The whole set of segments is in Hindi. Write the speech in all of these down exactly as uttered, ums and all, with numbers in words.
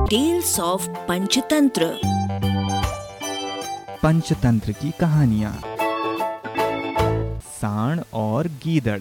Tales of Panchatantra. पंचतंत्र की कहानियां। सांड और गीदड़।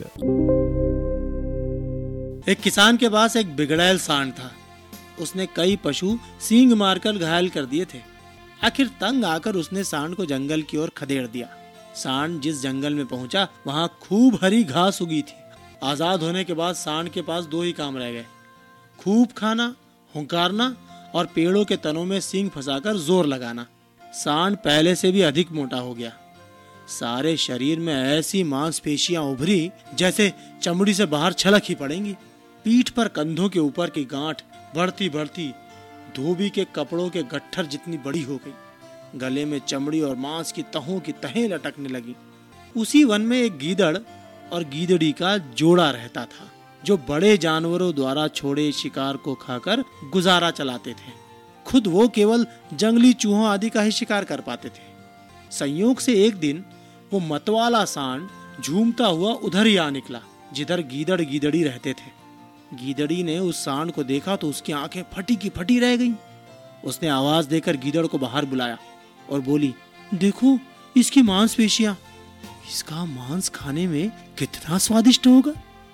एक किसान के पास एक बिगड़ैल सांड था। उसने कई पशु सींग मारकर घायल कर दिए थे। आखिर तंग आकर उसने सांड को जंगल की ओर खदेड़ दिया। सांड जिस जंगल में पहुंचा वहां खूब हरी घास उगी थी। आजाद होने के बाद सांड के पास दो ही काम रह गए, खूब खाना, हुंकारना और पेड़ों के तनों में सींग फंसाकर जोर लगाना। सांड पहले से भी अधिक मोटा हो गया। सारे शरीर में ऐसी मांसपेशियां उभरी जैसे चमड़ी से बाहर छलक ही पड़ेंगी। पीठ पर कंधों के ऊपर की गांठ बढ़ती बढ़ती धोबी के कपड़ों के गट्ठर जितनी बड़ी हो गई। गले में चमड़ी और मांस की तहों की तहें लटकने लगी। उसी वन में एक गीदड़ और गीदड़ी का जोड़ा रहता था, जो बड़े जानवरों द्वारा छोड़े शिकार को खाकर गुजारा चलाते थे। खुद वो केवल जंगली चूहों आदि का ही शिकार कर पाते थे। संयोग से एक दिन वो मतवाला सांड झूमता हुआ उधर ही आ निकला जिधर गीदड़ गीदड़ी रहते थे। गीदड़ी ने उस सांड को देखा तो उसकी आंखें फटी की फटी रह गईं। उसने आवाज देकर गीदड़ को बाहर बुलाया और बोली, देखो इसकी मांसपेशियां, इसका मांस खाने में कितना स्वादिष्ट होगा।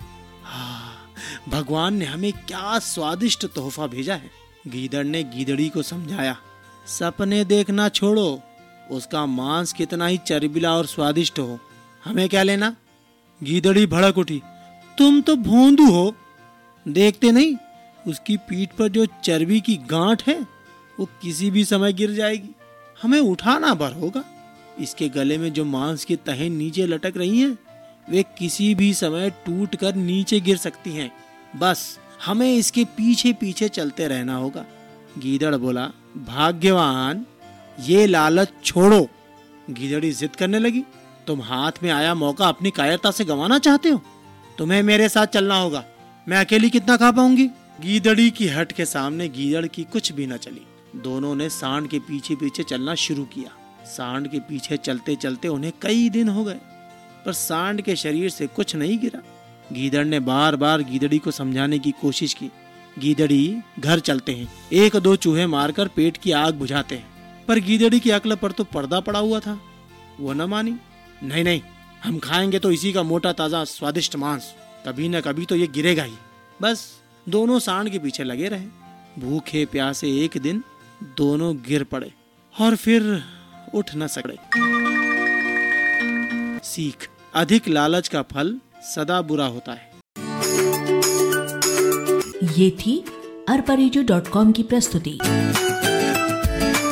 हाँ, भगवान ने हमें क्या स्वादिष्ट तोहफा भेजा है। गीदड़ ने गीदड़ी को समझाया, सपने देखना छोड़ो, उसका मांस कितना ही चरबीला और स्वादिष्ट हो, हमें क्या लेना। गीदड़ी भड़क उठी, तुम तो भोंदू हो, देखते नहीं उसकी पीठ पर जो चर्बी की गांठ है वो किसी भी समय गिर जाएगी, हमें उठाना भर होगा। इसके गले में जो मांस की तहें नीचे लटक रही हैं वे किसी भी समय टूट कर नीचे गिर सकती हैं। बस हमें इसके पीछे पीछे चलते रहना होगा। गीदड़ बोला, भाग्यवान, ये लालच छोड़ो। गीदड़ी जिद करने लगी, तुम हाथ में आया मौका अपनी कायरता से गंवाना चाहते हो? तुम्हें मेरे साथ चलना होगा, मैं अकेली कितना खा पाऊंगी। गीदड़ी की हट के सामने गीदड़ की कुछ भी न चली। दोनों ने सांड के पीछे पीछे चलना शुरू किया। सांड के पीछे चलते चलते उन्हें कई दिन हो गए, पर सांड के शरीर से कुछ नहीं गिरा। गीदड़ ने बार बार गीदड़ी को समझाने की कोशिश की, गीदड़ी घर चलते हैं, एक दो चूहे मारकर पेट की आग बुझाते हैं। पर गीदड़ी की अक्ल पर तो पर्दा पड़ा हुआ था, वो न मानी। नहीं नहीं, हम खाएंगे तो इसी का मोटा ताजा स्वादिष्ट मांस, कभी न कभी तो ये गिरेगा ही। बस दोनों सांड के पीछे लगे रहे। भूखे प्यासे एक दिन दोनों गिर पड़े और फिर उठ न सके। सीख, अधिक लालच का फल सदा बुरा होता है। ये थी अरपरेडियो डॉट कॉम की प्रस्तुति।